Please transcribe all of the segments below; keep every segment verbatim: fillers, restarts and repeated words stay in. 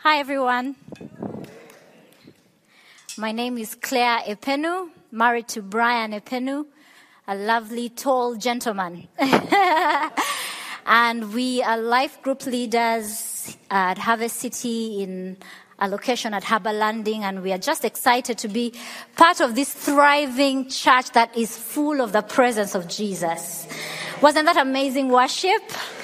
Hi, everyone. My name is Claire Epenu, married to Brian Epenu, a lovely, tall gentleman. And we are life group leaders at Harvest City in a location at Harbour Landing, and we are just excited to be part of this thriving church that is full of the presence of Jesus. Wasn't that amazing worship?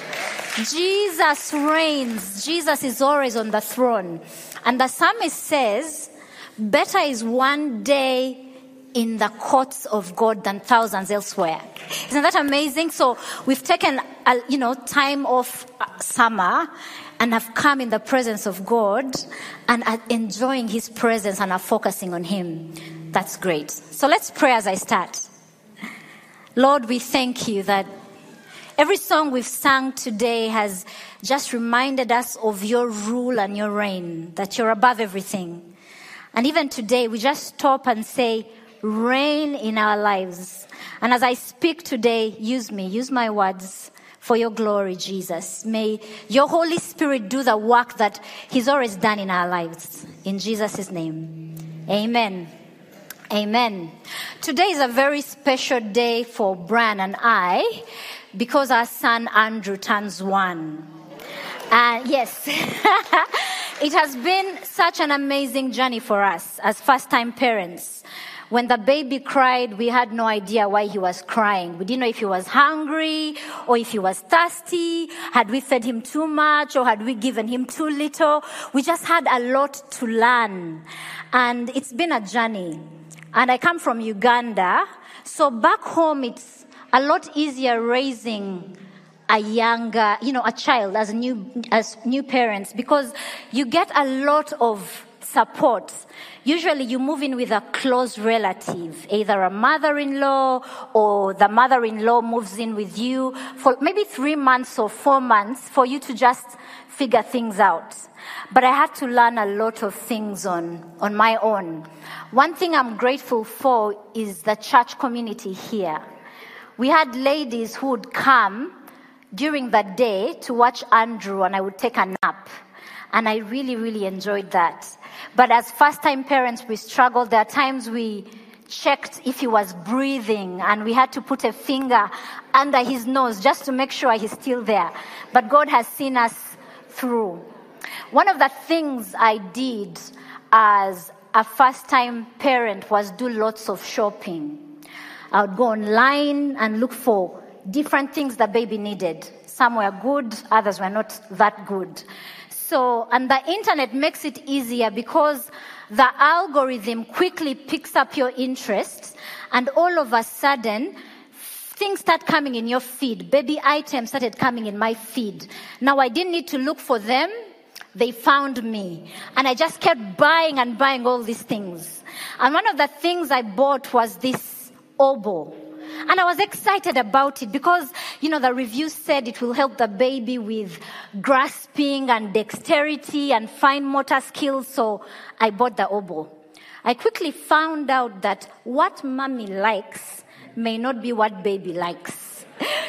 Jesus reigns. Jesus is always on the throne. And the psalmist says, better is one day in the courts of God than thousands elsewhere. Isn't that amazing? So we've taken, a, you know, time off summer and have come in the presence of God and are enjoying his presence and are focusing on him. That's great. So let's pray as I start. Lord, we thank you that every song we've sung today has just reminded us of your rule and your reign, that you're above everything. And even today, we just stop and say, reign in our lives. And as I speak today, use me, use my words for your glory, Jesus. May your Holy Spirit do the work that he's always done in our lives. In Jesus' name, amen. Amen. Today is a very special day for Brian and I, because our son Andrew turns one. Uh, yes, it has been such an amazing journey for us as first-time parents. When the baby cried, we had no idea why he was crying. We didn't know if he was hungry or if he was thirsty. Had we fed him too much or had we given him too little? We just had a lot to learn. And it's been a journey. And I come from Uganda, so back home it's a lot easier raising a younger, you know, a child as new, as new parents, because you get a lot of support. Usually you move in with a close relative, either a mother-in-law or the mother-in-law moves in with you for maybe three months or four months for you to just figure things out. But I had to learn a lot of things on, on my own. One thing I'm grateful for is the church community here. We had ladies who would come during the day to watch Andrew, and I would take a nap. And I really, really enjoyed that. But as first-time parents, we struggled. There are times we checked if he was breathing, and we had to put a finger under his nose just to make sure he's still there. But God has seen us through. One of the things I did as a first-time parent was do lots of shopping. I would go online and look for different things the baby needed. Some were good, others were not that good. So, and the internet makes it easier because the algorithm quickly picks up your interests, and all of a sudden, things start coming in your feed. Baby items started coming in my feed. Now I didn't need to look for them. They found me. And I just kept buying and buying all these things. And one of the things I bought was this oboe. And I was excited about it because, you know, the review said it will help the baby with grasping and dexterity and fine motor skills. So I bought the oboe. I quickly found out that what mommy likes may not be what baby likes.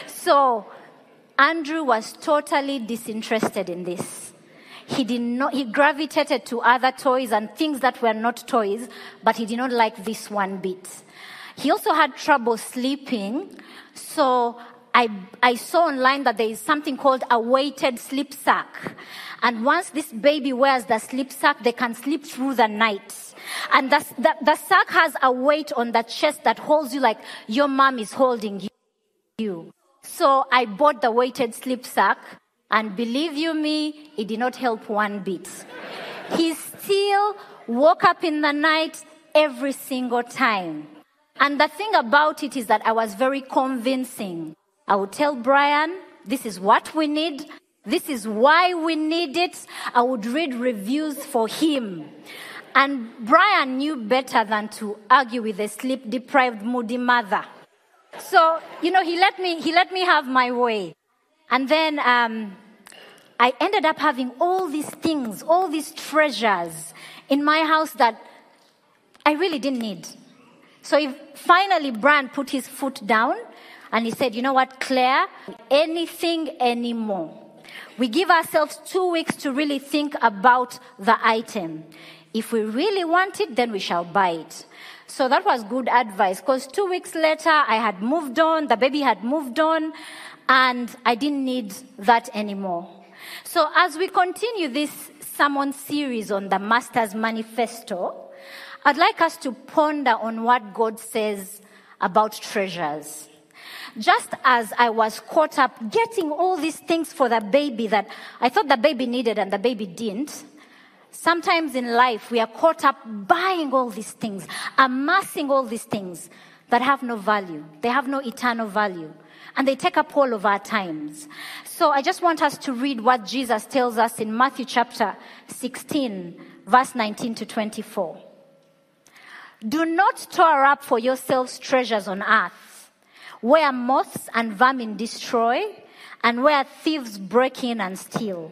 So Andrew was totally disinterested in this. He did not, he gravitated to other toys and things that were not toys, but he did not like this one bit. He also had trouble sleeping, so I, I saw online that there is something called a weighted sleep sack. And once this baby wears the sleep sack, they can sleep through the night. And the, the, the sack has a weight on the chest that holds you like your mom is holding you. So I bought the weighted sleep sack, and believe you me, it did not help one bit. He still woke up in the night every single time. And the thing about it is that I was very convincing. I would tell Brian, this is what we need. This is why we need it. I would read reviews for him. And Brian knew better than to argue with a sleep-deprived, moody mother. So, you know, he let me, he let me have my way. And then um, I ended up having all these things, all these treasures in my house that I really didn't need. So if finally Brian put his foot down and he said, you know what, Claire, anything anymore. We give ourselves two weeks to really think about the item. If we really want it, then we shall buy it. So that was good advice, because two weeks later, I had moved on, the baby had moved on, and I didn't need that anymore. So as we continue this sermon series on the Master's Manifesto, I'd like us to ponder on what God says about treasures. Just as I was caught up getting all these things for the baby that I thought the baby needed and the baby didn't, sometimes in life we are caught up buying all these things, amassing all these things that have no value. They have no eternal value. And they take up all of our times. So I just want us to read what Jesus tells us in Matthew chapter sixteen, verse nineteen to twenty-four. Do not store up for yourselves treasures on earth, where moths and vermin destroy, and where thieves break in and steal.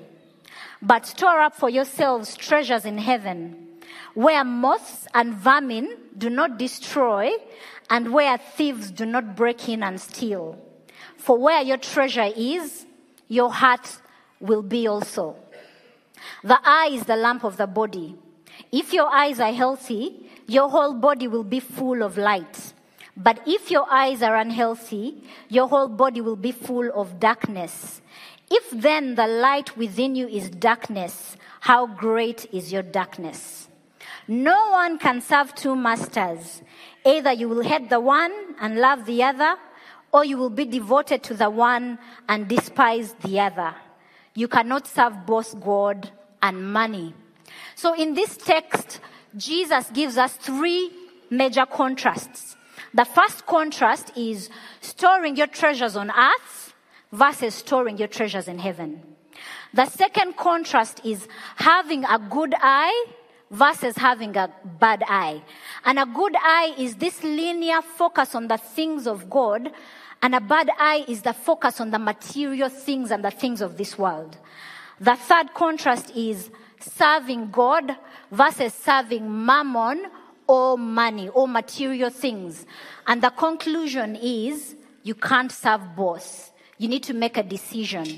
But store up for yourselves treasures in heaven, where moths and vermin do not destroy, and where thieves do not break in and steal. For where your treasure is, your heart will be also. The eye is the lamp of the body. If your eyes are healthy, your whole body will be full of light. But if your eyes are unhealthy, your whole body will be full of darkness. If then the light within you is darkness, how great is your darkness? No one can serve two masters. Either you will hate the one and love the other, or you will be devoted to the one and despise the other. You cannot serve both God and money. So in this text, Jesus gives us three major contrasts. The first contrast is storing your treasures on earth versus storing your treasures in heaven. The second contrast is having a good eye versus having a bad eye. And a good eye is this linear focus on the things of God, and a bad eye is the focus on the material things and the things of this world. The third contrast is serving God versus serving mammon or money or material things. And the conclusion is you can't serve both. You need to make a decision.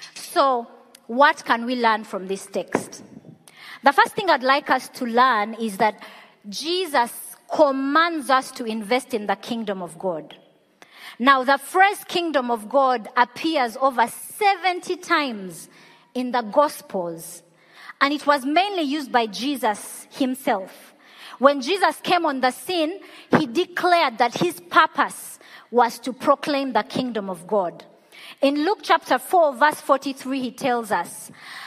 So what can we learn from this text? The first thing I'd like us to learn is that Jesus commands us to invest in the kingdom of God. Now, the phrase kingdom of God appears over seventy times in the Gospels, and it was mainly used by Jesus himself. When Jesus came on the scene, he declared that his purpose was to proclaim the kingdom of God. In Luke chapter four, verse forty-three, he tells us,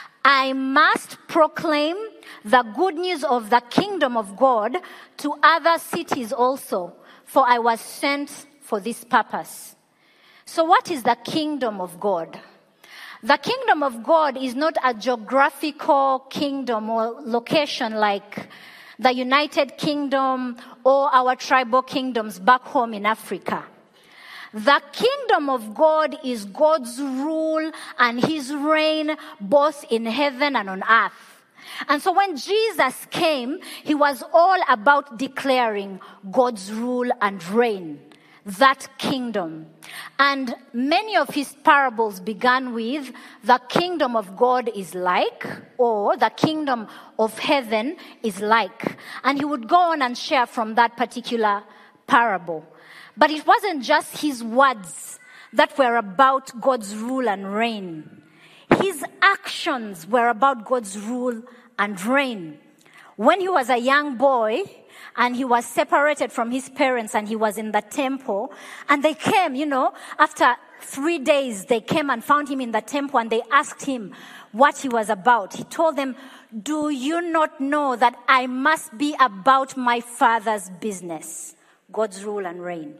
I must proclaim the good news of the kingdom of God to other cities also, for I was sent for this purpose. So what is the kingdom of God? The kingdom of God is not a geographical kingdom or location like the United Kingdom or our tribal kingdoms back home in Africa. The kingdom of God is God's rule and his reign both in heaven and on earth. And so when Jesus came, he was all about declaring God's rule and reign, that kingdom. And many of his parables began with, the kingdom of God is like, or the kingdom of heaven is like. And he would go on and share from that particular parable. But it wasn't just his words that were about God's rule and reign. His actions were about God's rule and reign. When he was a young boy, and he was separated from his parents, and he was in the temple, and they came, you know, after three days, they came and found him in the temple, and they asked him what he was about. He told them, do you not know that I must be about my Father's business, God's rule and reign?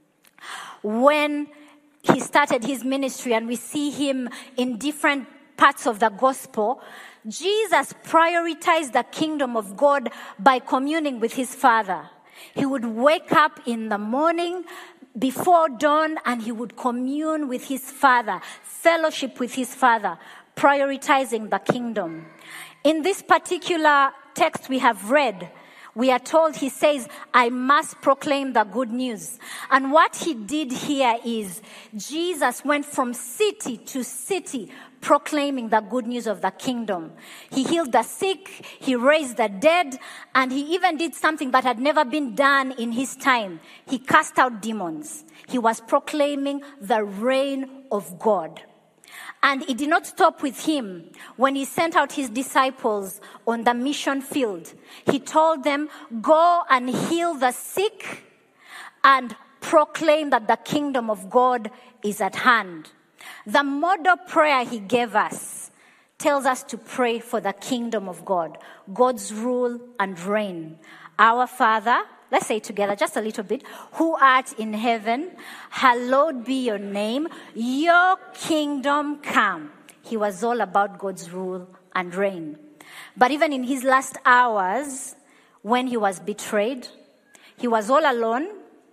When he started his ministry, and we see him in different parts of the gospel, Jesus prioritized the kingdom of God by communing with his Father. He would wake up in the morning before dawn, and he would commune with his Father, fellowship with his Father, prioritizing the kingdom. In this particular text we have read, we are told he says, I must proclaim the good news. And what he did here is Jesus went from city to city proclaiming the good news of the kingdom. He healed the sick, he raised the dead, and he even did something that had never been done in his time. He cast out demons. He was proclaiming the reign of God. And it did not stop with him. When he sent out his disciples on the mission field, he told them, go and heal the sick and proclaim that the kingdom of God is at hand. The model prayer he gave us tells us to pray for the kingdom of God, God's rule and reign. Our Father, let's say it together just a little bit, who art in heaven, hallowed be your name, your kingdom come. He was all about God's rule and reign. But even in his last hours, when he was betrayed, he was all alone.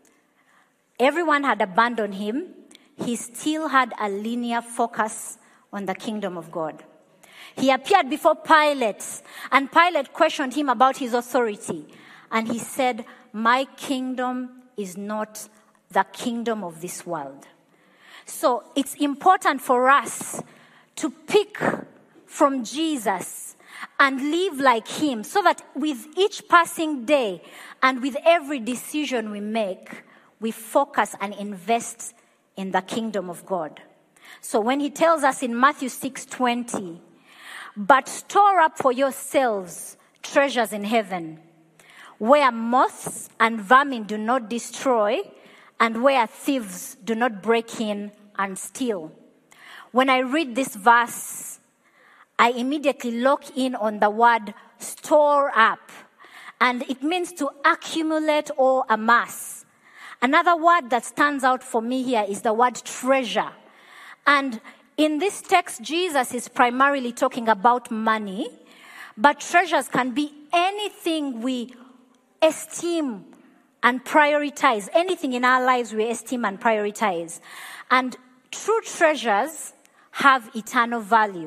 Everyone had abandoned him. He still had a linear focus on the kingdom of God. He appeared before Pilate, and Pilate questioned him about his authority. And he said, my kingdom is not the kingdom of this world. So it's important for us to pick from Jesus and live like him, so that with each passing day and with every decision we make, we focus and invest in the kingdom of God. So when he tells us in Matthew six twenty, but store up for yourselves treasures in heaven, where moths and vermin do not destroy, and where thieves do not break in and steal. When I read this verse, I immediately lock in on the word store up. And it means to accumulate or amass. Another word that stands out for me here is the word treasure. And in this text, Jesus is primarily talking about money, but treasures can be anything we esteem and prioritize. Anything in our lives we esteem and prioritize. And true treasures have eternal value.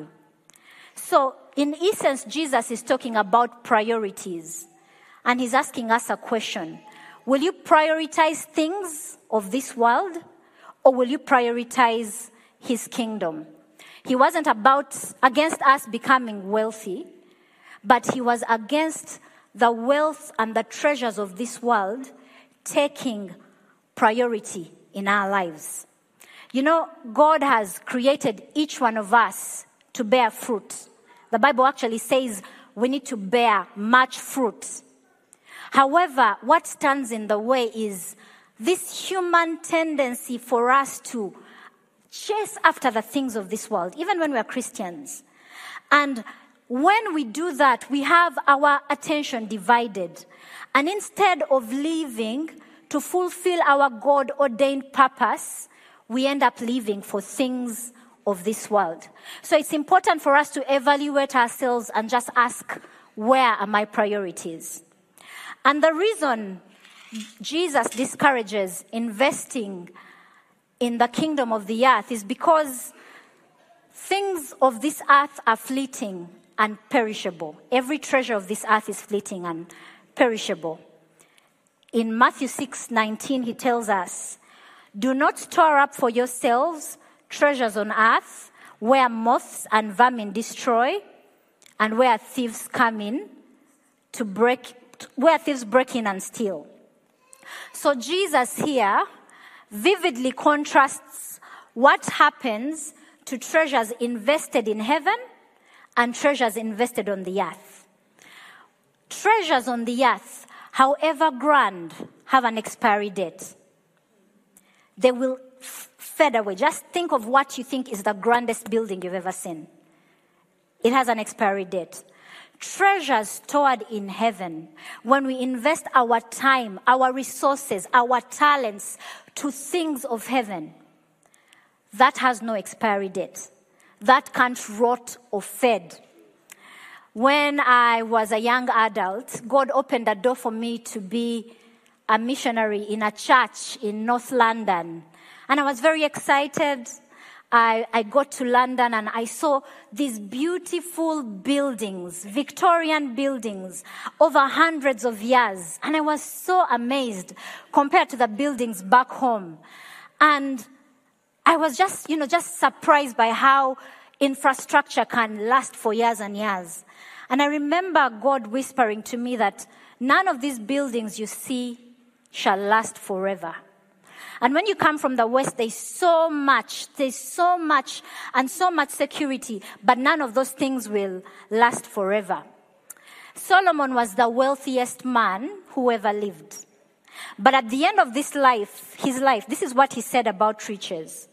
So, in essence, Jesus is talking about priorities. And he's asking us a question. Will you prioritize things of this world, or will you prioritize his kingdom? He wasn't about against us becoming wealthy, but he was against the wealth and the treasures of this world taking priority in our lives. You know, God has created each one of us to bear fruit. The Bible actually says we need to bear much fruit. However, what stands in the way is this human tendency for us to chase after the things of this world, even when we are Christians. And when we do that, we have our attention divided. And instead of living to fulfill our God-ordained purpose, we end up living for things of this world. So it's important for us to evaluate ourselves and just ask, where are my priorities? And the reason Jesus discourages investing in the kingdom of the earth is because things of this earth are fleeting and perishable. Every treasure of this earth is fleeting and perishable. In Matthew six nineteen, he tells us, do not store up for yourselves treasures on earth, where moths and vermin destroy, and where thieves come in to break, where thieves break in and steal. So Jesus here vividly contrasts what happens to treasures invested in heaven and treasures invested on the earth. Treasures on the earth, however grand, have an expiry date. They will f- fade away. Just think of what you think is the grandest building you've ever seen. It has an expiry date. Treasures stored in heaven, when we invest our time, our resources, our talents to things of heaven, that has no expiry date. That can't rot or fade. When I was a young adult, God opened a door for me to be a missionary in a church in North London. And I was very excited. I, I got to London and I saw these beautiful buildings, Victorian buildings, over hundreds of years. And I was so amazed compared to the buildings back home. And I was just, you know, just surprised by how infrastructure can last for years and years. And I remember God whispering to me that none of these buildings you see shall last forever. And when you come from the West, there's so much, there's so much and so much security, but none of those things will last forever. Solomon was the wealthiest man who ever lived. But at the end of this life, his life, this is what he said about riches.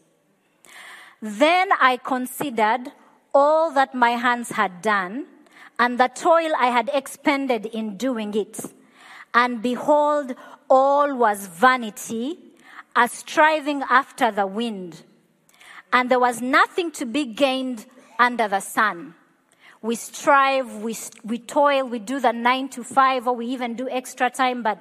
Then I considered all that my hands had done and the toil I had expended in doing it. And behold, all was vanity, a striving after the wind. And there was nothing to be gained under the sun. We strive, we, we toil, we do the nine to five, or we even do extra time, but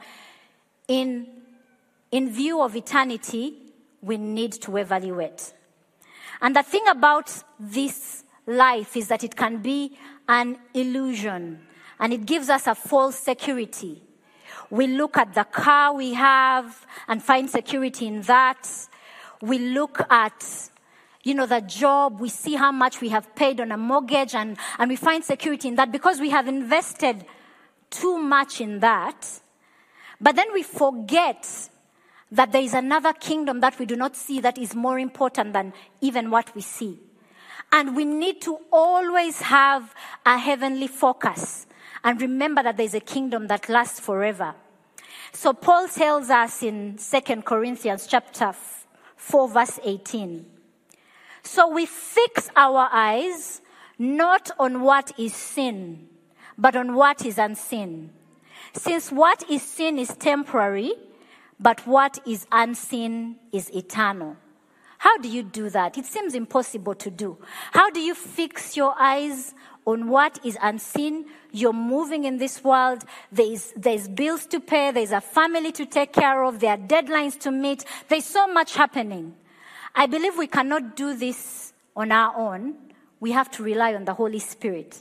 in, in view of eternity, we need to evaluate. And the thing about this life is that it can be an illusion, and it gives us a false security. We look at the car we have and find security in that. We look at, you know, the job. We see how much we have paid on a mortgage and, and we find security in that because we have invested too much in that. But then we forget that there is another kingdom that we do not see that is more important than even what we see. And we need to always have a heavenly focus and remember that there is a kingdom that lasts forever. So Paul tells us in Second Corinthians chapter four, verse eighteen. So we fix our eyes not on what is seen, but on what is unseen. Since what is seen is temporary, but what is unseen is eternal. How do you do that? It seems impossible to do. How do you fix your eyes on what is unseen? You're moving in this world. There's, there's bills to pay. There's a family to take care of. There are deadlines to meet. There's so much happening. I believe we cannot do this on our own. We have to rely on the Holy Spirit.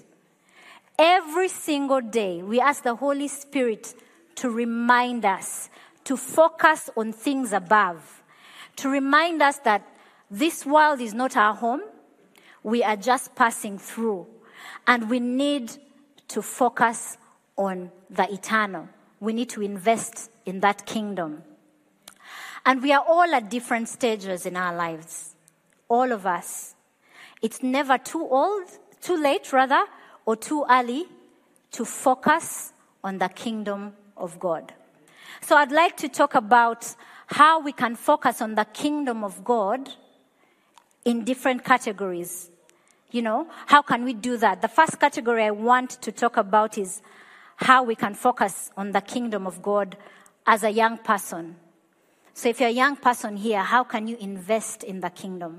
Every single day, we ask the Holy Spirit to remind us, to focus on things above, to remind us that this world is not our home. We are just passing through. And we need to focus on the eternal. We need to invest in that kingdom. And we are all at different stages in our lives. All of us. It's never too old, too late rather, or too early to focus on the kingdom of God. So I'd like to talk about how we can focus on the kingdom of God in different categories. You know, how can we do that? The first category I want to talk about is how we can focus on the kingdom of God as a young person. So if you're a young person here, how can you invest in the kingdom?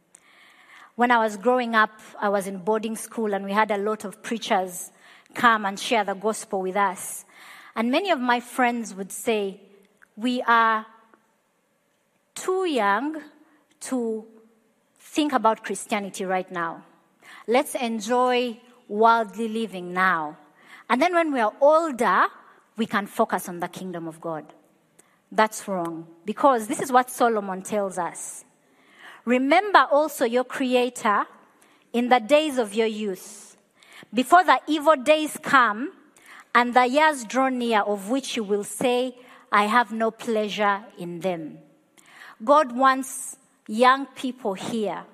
When I was growing up, I was in boarding school and we had a lot of preachers come and share the gospel with us. And many of my friends would say, we are too young to think about Christianity right now. Let's enjoy worldly living now. And then when we are older, we can focus on the kingdom of God. That's wrong. Because this is what Solomon tells us. Remember also your Creator in the days of your youth, before the evil days come and the years draw near, of which you will say, I have no pleasure in them. God wants young people here,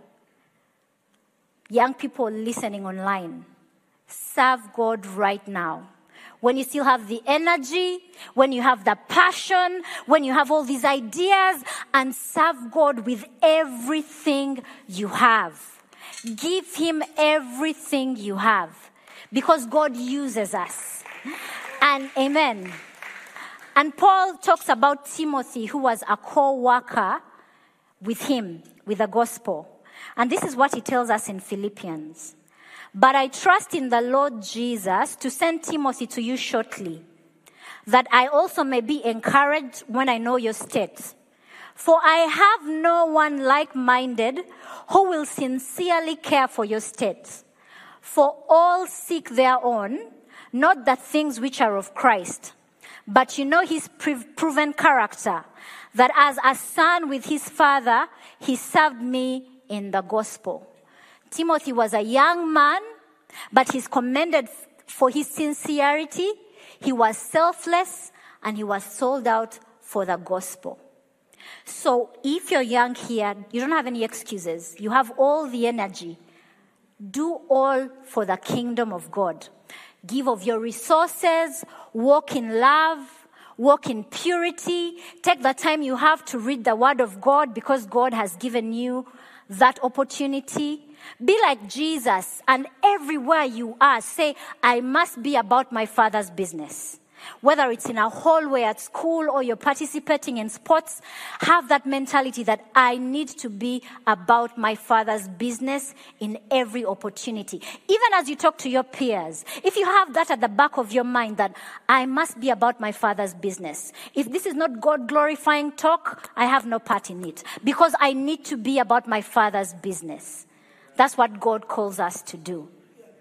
young people listening online, serve God right now. When you still have the energy, when you have the passion, when you have all these ideas, and serve God with everything you have. Give Him everything you have, because God uses us. And amen. And Paul talks about Timothy, who was a co-worker with him, with the gospel. And this is what he tells us in Philippians. But I trust in the Lord Jesus to send Timothy to you shortly, that I also may be encouraged when I know your state. For I have no one like-minded who will sincerely care for your state. For all seek their own, not the things which are of Christ. But you know his proven character, that as a son with his father, he served me in the gospel. Timothy was a young man, but he's commended for his sincerity. He was selfless, and he was sold out for the gospel. So if you're young here, you don't have any excuses. You have all the energy. Do all for the kingdom of God. Give of your resources, walk in love, walk in purity. Take the time you have to read the word of God because God has given you that opportunity. Be like Jesus, and everywhere you are, say, I must be about my Father's business. Whether it's in a hallway at school or you're participating in sports, have that mentality that I need to be about my Father's business in every opportunity. Even as you talk to your peers, if you have that at the back of your mind that I must be about my Father's business. If this is not God-glorifying talk, I have no part in it because I need to be about my Father's business. That's what God calls us to do.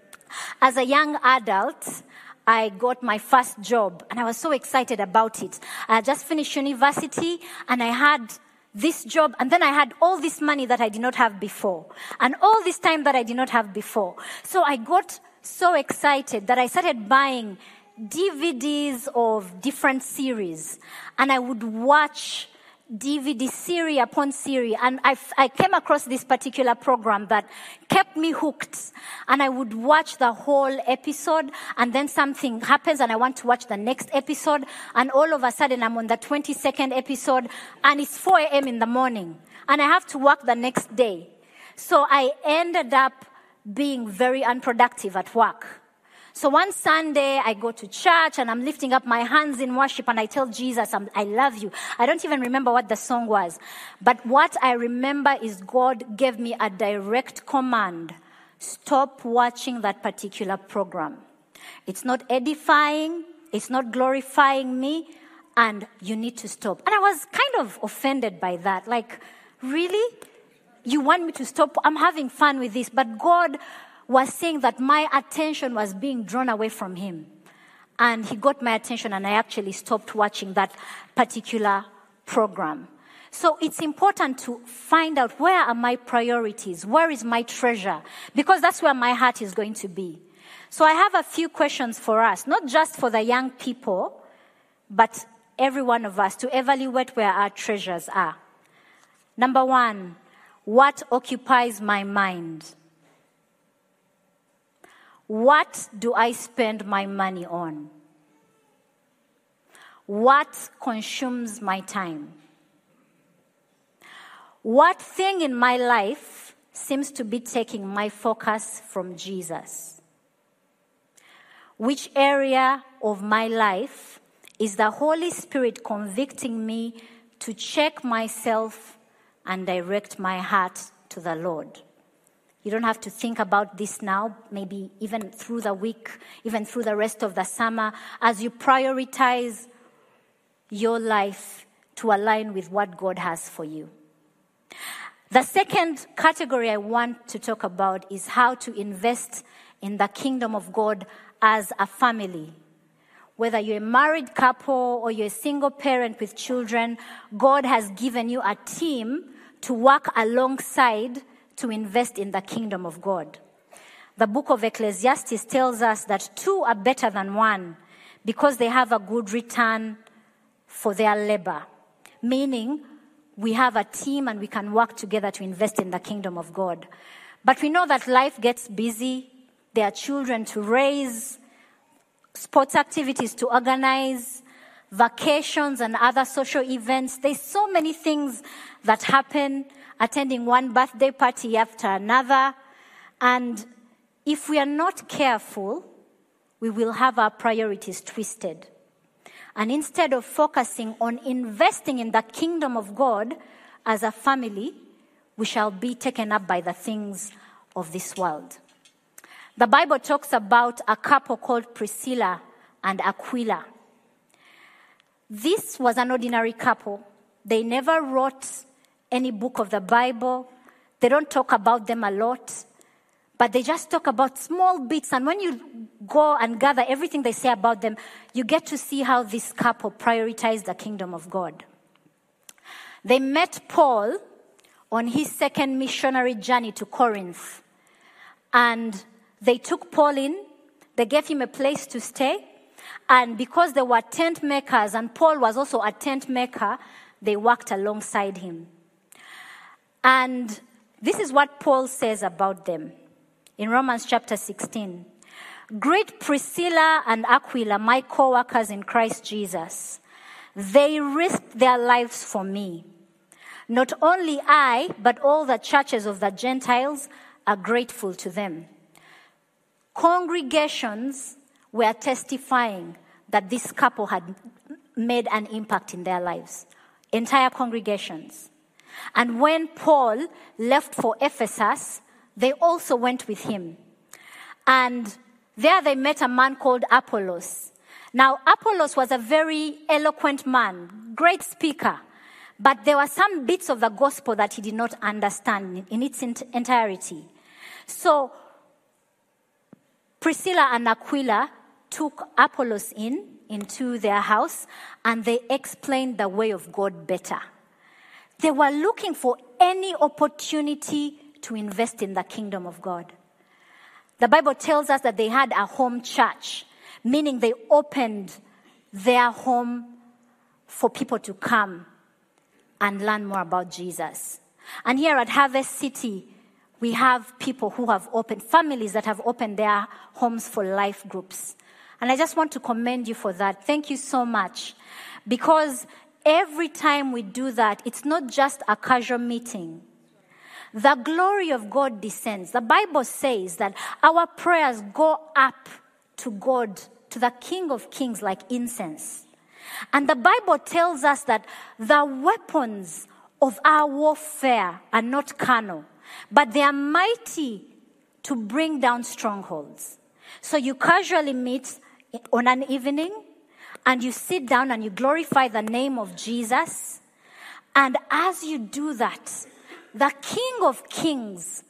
As a young adult, I got my first job and I was so excited about it. I just finished university and I had this job and then I had all this money that I did not have before and all this time that I did not have before. So I got so excited that I started buying D V Ds of different series and I would watch D V D series upon series, and I, I came across this particular program that kept me hooked, and I would watch the whole episode, and then something happens, and I want to watch the next episode, and all of a sudden I'm on the twenty-second episode, and it's four a.m. in the morning, and I have to work the next day. So I ended up being very unproductive at work. So one Sunday, I go to church and I'm lifting up my hands in worship and I tell Jesus, I'm, I love you. I don't even remember what the song was. But what I remember is God gave me a direct command. Stop watching that particular program. It's not edifying. It's not glorifying me. And you need to stop. And I was kind of offended by that. Like, really? You want me to stop? I'm having fun with this. But God was saying that my attention was being drawn away from him. And he got my attention and I actually stopped watching that particular program. So it's important to find out where are my priorities, where is my treasure, because that's where my heart is going to be. So I have a few questions for us, not just for the young people, but every one of us to evaluate where our treasures are. Number one, what occupies my mind? What do I spend my money on? What consumes my time? What thing in my life seems to be taking my focus from Jesus? Which area of my life is the Holy Spirit convicting me to check myself and direct my heart to the Lord? You don't have to think about this now, maybe even through the week, even through the rest of the summer, as you prioritize your life to align with what God has for you. The second category I want to talk about is how to invest in the kingdom of God as a family. Whether you're a married couple or you're a single parent with children, God has given you a team to work alongside to invest in the kingdom of God. The book of Ecclesiastes tells us that two are better than one because they have a good return for their labor. Meaning, we have a team and we can work together to invest in the kingdom of God. But we know that life gets busy. There are children to raise, sports activities to organize, vacations and other social events. There's so many things that happen, attending one birthday party after another. And if we are not careful, we will have our priorities twisted. And instead of focusing on investing in the kingdom of God as a family, we shall be taken up by the things of this world. The Bible talks about a couple called Priscilla and Aquila. This was an ordinary couple. They never wrote any book of the Bible. They don't talk about them a lot. But they just talk about small bits. And when you go and gather everything they say about them, you get to see how this couple prioritized the kingdom of God. They met Paul on his second missionary journey to Corinth. And they took Paul in. They gave him a place to stay. And because they were tent makers, and Paul was also a tent maker, they worked alongside him. And this is what Paul says about them in Romans chapter sixteen. Greet Priscilla and Aquila, my co-workers in Christ Jesus. They risked their lives for me. Not only I, but all the churches of the Gentiles are grateful to them. Congregations were testifying that this couple had made an impact in their lives. Entire congregations. And when Paul left for Ephesus, they also went with him. And there they met a man called Apollos. Now, Apollos was a very eloquent man, great speaker. But there were some bits of the gospel that he did not understand in its entirety. So, Priscilla and Aquila took Apollos in, into their house, and they explained the way of God better. They were looking for any opportunity to invest in the kingdom of God. The Bible tells us that they had a home church, meaning they opened their home for people to come and learn more about Jesus. And here at Harvest City, we have people who have opened, families that have opened their homes for life groups. And I just want to commend you for that. Thank you so much. Because every time we do that, it's not just a casual meeting. The glory of God descends. The Bible says that our prayers go up to God, to the King of Kings, like incense. And the Bible tells us that the weapons of our warfare are not carnal, but they are mighty to bring down strongholds. So you casually meet on an evening, and you sit down and you glorify the name of Jesus. And as you do that, the King of Kings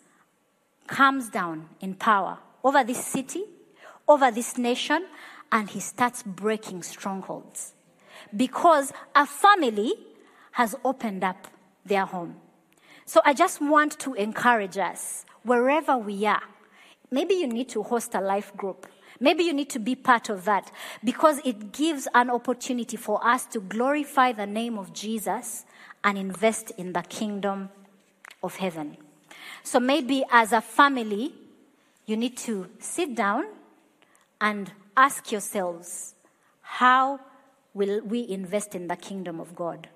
comes down in power over this city, over this nation, and he starts breaking strongholds. Because a family has opened up their home. So I just want to encourage us, wherever we are. Maybe you need to host a life group. Maybe you need to be part of that, because it gives an opportunity for us to glorify the name of Jesus and invest in the kingdom of heaven. So maybe as a family, you need to sit down and ask yourselves, how will we invest in the kingdom of God?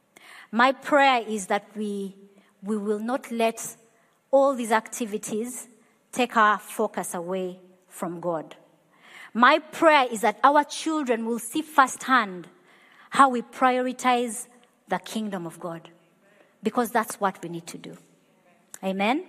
My prayer is that we, we will not let all these activities take our focus away from God. My prayer is that our children will see firsthand how we prioritize the kingdom of God. Because that's what we need to do. Amen? Amen?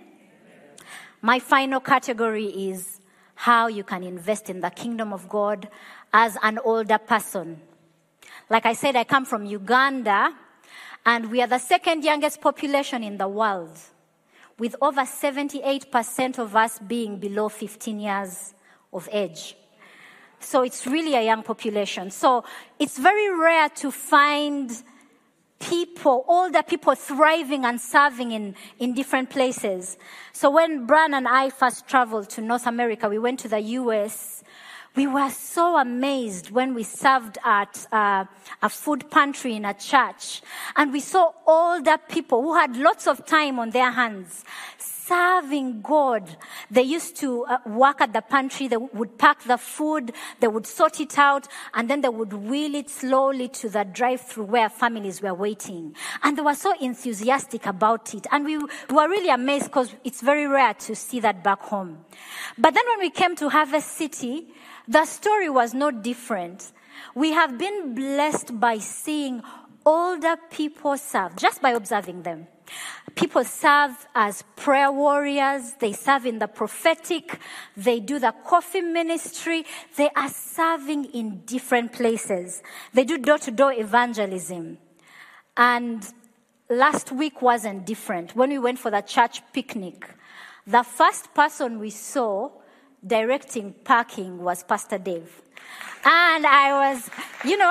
My final category is how you can invest in the kingdom of God as an older person. Like I said, I come from Uganda, and we are the second youngest population in the world, with over seventy-eight percent of us being below fifteen years of age. So it's really a young population. So it's very rare to find people, older people thriving and serving in, in different places. So when Bran and I first traveled to North America, we went to the U S. We were so amazed when we served at uh, a food pantry in a church. And we saw older people who had lots of time on their hands serving God. They used to uh, work at the pantry. They would pack the food. They would sort it out. And then they would wheel it slowly to the drive-thru where families were waiting. And they were so enthusiastic about it. And we, we were really amazed, because it's very rare to see that back home. But then when we came to Harvest City, the story was no different. We have been blessed by seeing older people serve, just by observing them. People serve as prayer warriors. They serve in the prophetic. They do the coffee ministry. They are serving in different places. They do door-to-door evangelism. And last week wasn't different. When we went for the church picnic, the first person we saw directing parking was Pastor Dave. And I was, you know,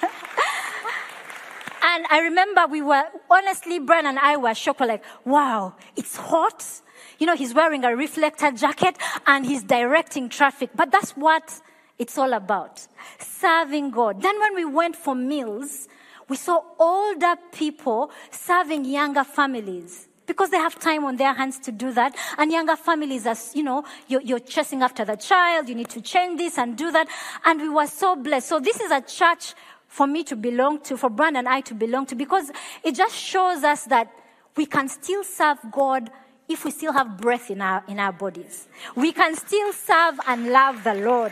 and I remember we were, honestly, Brian and I were shocked. We're like, wow, it's hot. You know, he's wearing a reflector jacket and he's directing traffic. But that's what it's all about, serving God. Then when we went for meals, we saw older people serving younger families because they have time on their hands to do that. And younger families, as you know, you're, you're chasing after the child. You need to change this and do that. And we were so blessed. So this is a church for me to belong to, for Brian and I to belong to, because it just shows us that we can still serve God if we still have breath in our, in our bodies. We can still serve and love the Lord.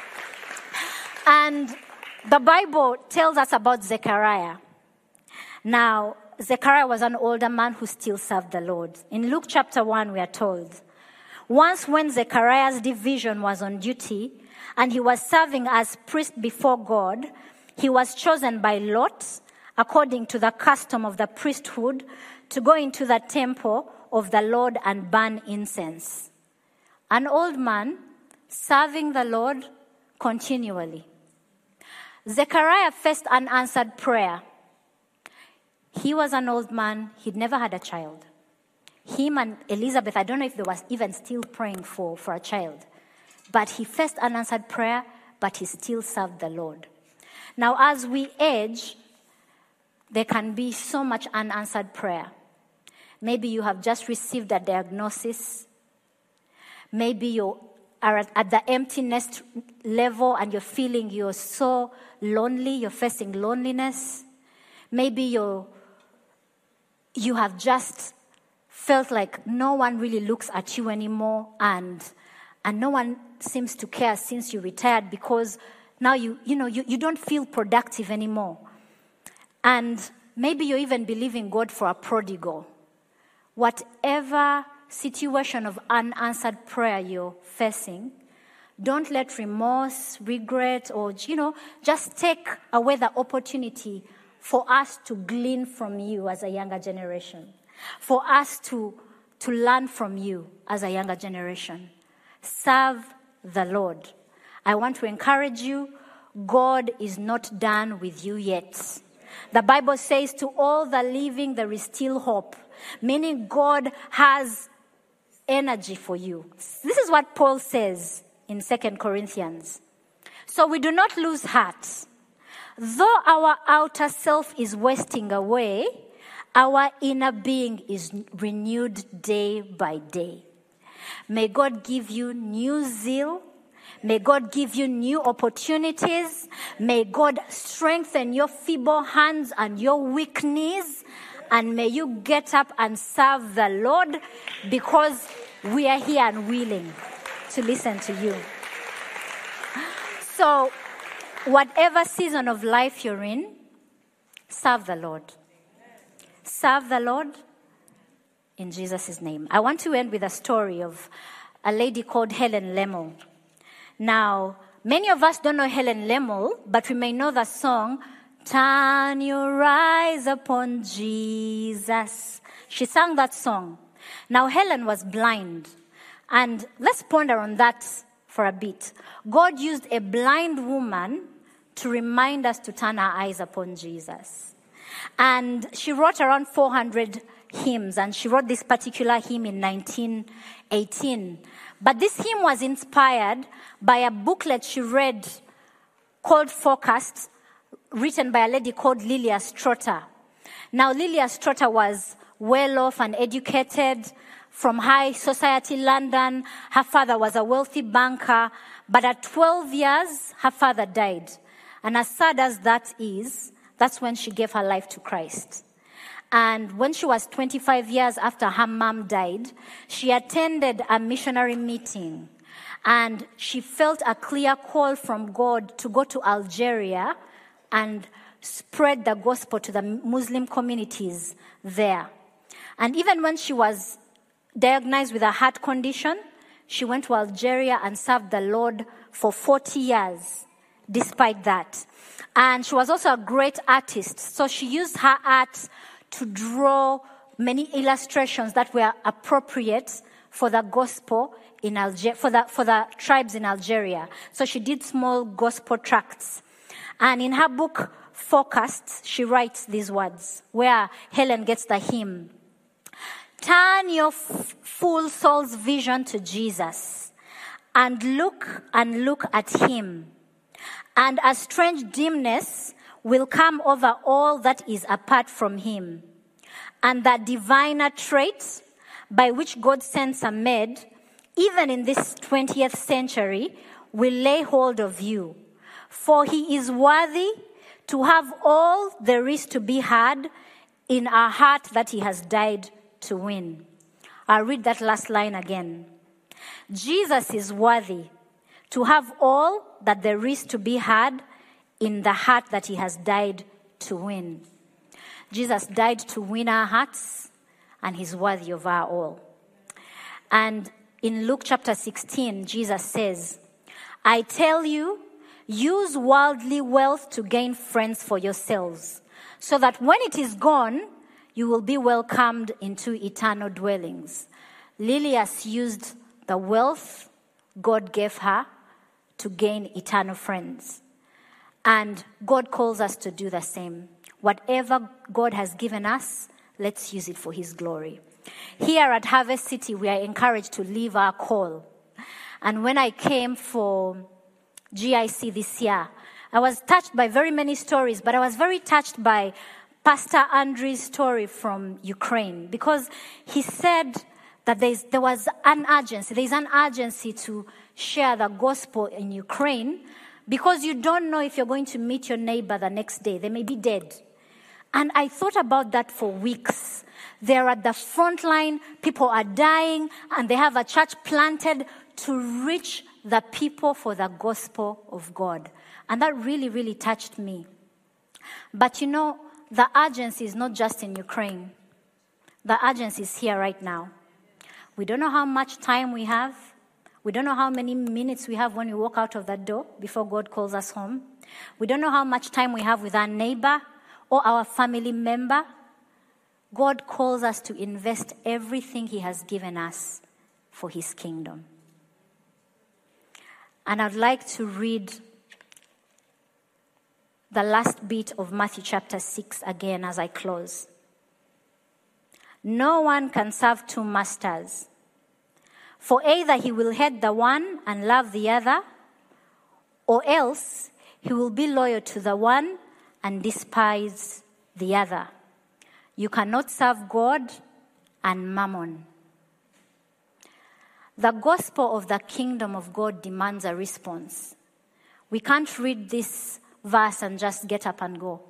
And the Bible tells us about Zechariah. Now, Zechariah was an older man who still served the Lord. In Luke chapter one, we are told, once when Zechariah's division was on duty and he was serving as priest before God, he was chosen by Lot, according to the custom of the priesthood, to go into the temple of the Lord and burn incense. An old man serving the Lord continually. Zechariah faced unanswered prayer. He was an old man. He'd never had a child. Him and Elizabeth, I don't know if they were even still praying for, for a child. But he faced unanswered prayer, but he still served the Lord. Now, as we age, there can be so much unanswered prayer. Maybe you have just received a diagnosis. Maybe you are at, at the empty nest level and you're feeling you're so lonely, you're facing loneliness. Maybe you're, you have just felt like no one really looks at you anymore, and and no one seems to care since you retired, because now you, you know, you, you don't feel productive anymore. And maybe you're even believing God for a prodigal. Whatever situation of unanswered prayer you're facing, don't let remorse, regret, or, you know, just take away the opportunity for us to glean from you as a younger generation, for us to, to learn from you as a younger generation. Serve the Lord. I want to encourage you, God is not done with you yet. The Bible says, to all the living there is still hope, meaning God has energy for you. This is what Paul says in Second Corinthians. So we do not lose heart. Though our outer self is wasting away, our inner being is renewed day by day. May God give you new zeal. May God give you new opportunities. May God strengthen your feeble hands and your weak knees. And may you get up and serve the Lord, because we are here and willing to listen to you. So, whatever season of life you're in, serve the Lord. Serve the Lord in Jesus' name. I want to end with a story of a lady called Helen Lemmel. Now, many of us don't know Helen Lemmel, but we may know the song, Turn Your Eyes Upon Jesus. She sang that song. Now, Helen was blind. And let's ponder on that for a bit. God used a blind woman to remind us to turn our eyes upon Jesus. And she wrote around four hundred hymns, and she wrote this particular hymn in nineteen eighteen. But this hymn was inspired by a booklet she read called Forecast, written by a lady called Lilia Strotter. Now, Lilia Strotter was well off and educated from high society London. Her father was a wealthy banker, but at twelve years, her father died. And as sad as that is, that's when she gave her life to Christ. And when she was twenty-five years after her mom died, she attended a missionary meeting. And she felt a clear call from God to go to Algeria and spread the gospel to the Muslim communities there. And even when she was diagnosed with a heart condition, she went to Algeria and served the Lord for forty years, despite that. And she was also a great artist. So she used her art to draw many illustrations that were appropriate for the gospel in Algeria, for the, for the tribes in Algeria. So she did small gospel tracts. And in her book, Forecast, she writes these words, where Helen gets the hymn. Turn your f- full soul's vision to Jesus and look and look at him. And a strange dimness will come over all that is apart from him. And that diviner trait by which God's sense are made, even in this twentieth century, will lay hold of you. For he is worthy to have all there is to be had in a heart that he has died to win. I'll read that last line again. Jesus is worthy to have all that there is to be had in the heart that he has died to win. Jesus died to win our hearts, and he's worthy of our all. And in Luke chapter sixteen, Jesus says, I tell you, use worldly wealth to gain friends for yourselves, so that when it is gone, you will be welcomed into eternal dwellings. Lilias used the wealth God gave her to gain eternal friends. And God calls us to do the same. Whatever God has given us, let's use it for his glory. Here at Harvest City, we are encouraged to live our call. And when I came for G I C this year, I was touched by very many stories, but I was very touched by Pastor Andrew's story from Ukraine, because he said that there's, there was an urgency. There's an urgency to share the gospel in Ukraine, because you don't know if you're going to meet your neighbor the next day. They may be dead. And I thought about that for weeks. They're at the front line, people are dying, and they have a church planted to reach the people for the gospel of God. And that really, really touched me. But you know, the urgency is not just in Ukraine. The urgency is here right now. We don't know how much time we have. We don't know how many minutes we have when we walk out of that door before God calls us home. We don't know how much time we have with our neighbor or our family member. God calls us to invest everything he has given us for his kingdom. And I'd like to read the last bit of Matthew chapter six again as I close. No one can serve two masters, for either he will hate the one and love the other, or else he will be loyal to the one and despise the other. You cannot serve God and mammon. The gospel of the kingdom of God demands a response. We can't read this verse and just get up and go.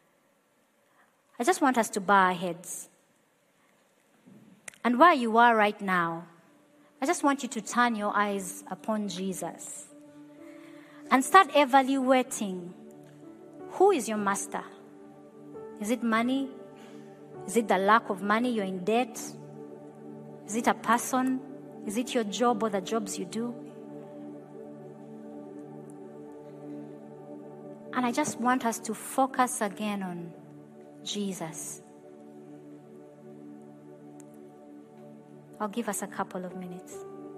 I just want us to bow our heads. And where you are right now, I just want you to turn your eyes upon Jesus and start evaluating, who is your master? Is it money? Is it the lack of money? You're in debt? Is it a person? Is it your job or the jobs you do? And I just want us to focus again on Jesus. I'll give us a couple of minutes.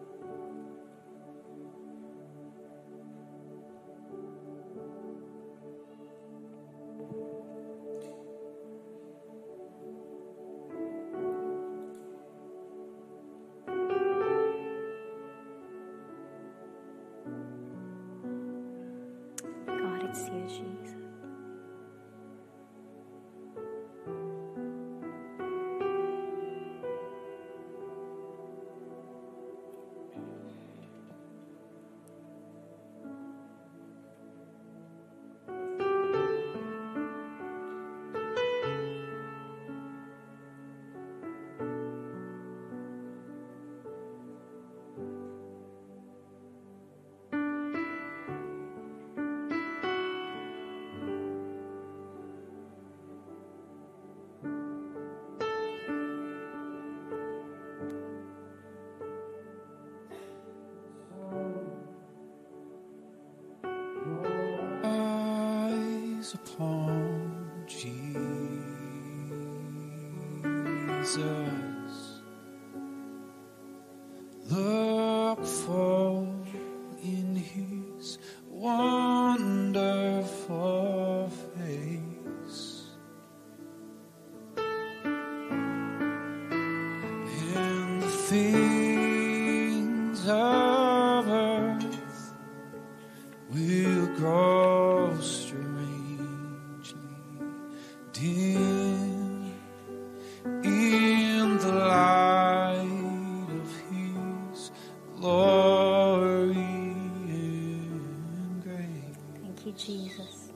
God, it's you, Jesus. eyes upon Jesus. Look full in his wonderful face, and the things of earth will grow strangely dim in the light of his glory and grace. Thank you, Jesus.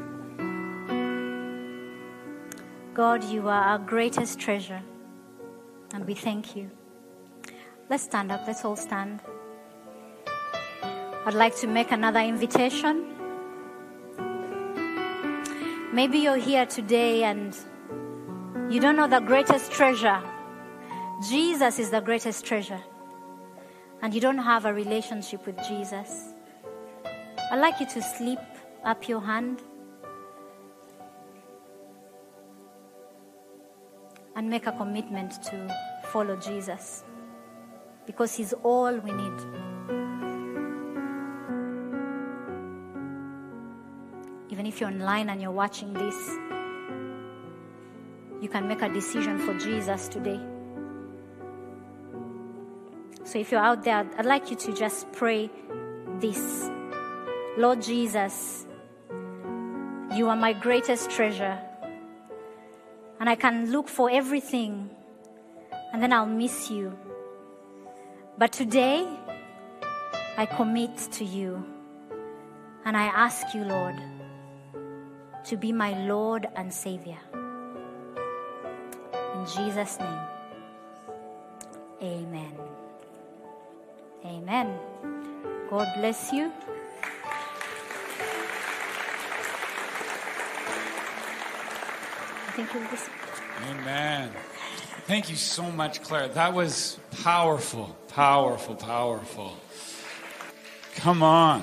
God, you are our greatest treasure, and we thank you. Let's stand up. Let's all stand. I'd like to make another invitation. Maybe you're here today and you don't know the greatest treasure. Jesus is the greatest treasure. And you don't have a relationship with Jesus. I'd like you to slip up your hand and make a commitment to follow Jesus, because he's all we need. Even if you're online and you're watching this, you can make a decision for Jesus today. So if you're out there, I'd like you to just pray this. Lord Jesus, you are my greatest treasure. And I can look for everything, and then I'll miss you. But today, I commit to you. And I ask you, Lord, to be my Lord and Savior. In Jesus' name, amen. Amen. God bless you. I think you'll listen. Amen. Thank you so much, Claire. That was powerful, powerful, powerful. Come on.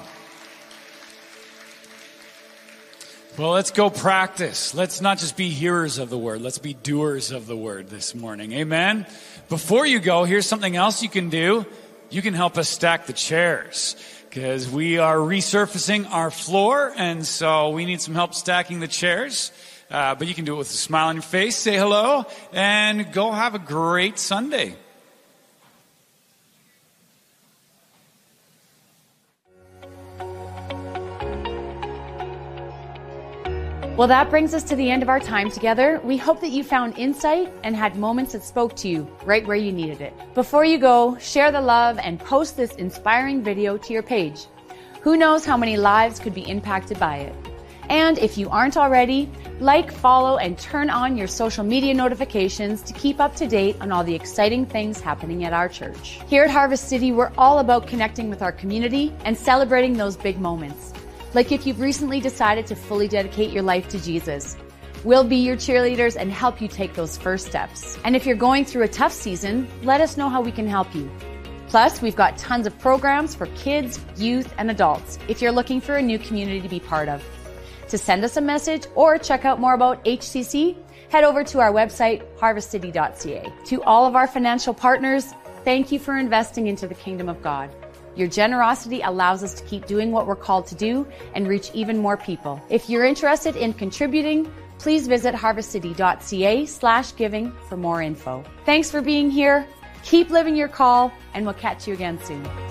Well, let's go practice. Let's not just be hearers of the word. Let's be doers of the word this morning. Amen. Before you go, here's something else you can do. You can help us stack the chairs, because we are resurfacing our floor, and so we need some help stacking the chairs. Uh, but you can do it with a smile on your face, say hello, and go have a great Sunday. Well, that brings us to the end of our time together. We hope that you found insight and had moments that spoke to you right where you needed it. Before you go, share the love and post this inspiring video to your page. Who knows how many lives could be impacted by it? And if you aren't already, like, follow, and turn on your social media notifications to keep up to date on all the exciting things happening at our church. Here at Harvest City, we're all about connecting with our community and celebrating those big moments. Like if you've recently decided to fully dedicate your life to Jesus. We'll be your cheerleaders and help you take those first steps. And if you're going through a tough season, let us know how we can help you. Plus, we've got tons of programs for kids, youth, and adults if you're looking for a new community to be part of. To send us a message or check out more about H C C, head over to our website, harvest city dot c a. To all of our financial partners, thank you for investing into the kingdom of God. Your generosity allows us to keep doing what we're called to do and reach even more people. If you're interested in contributing, please visit harvest city dot c a slash giving for more info. Thanks for being here. Keep living your call, and we'll catch you again soon.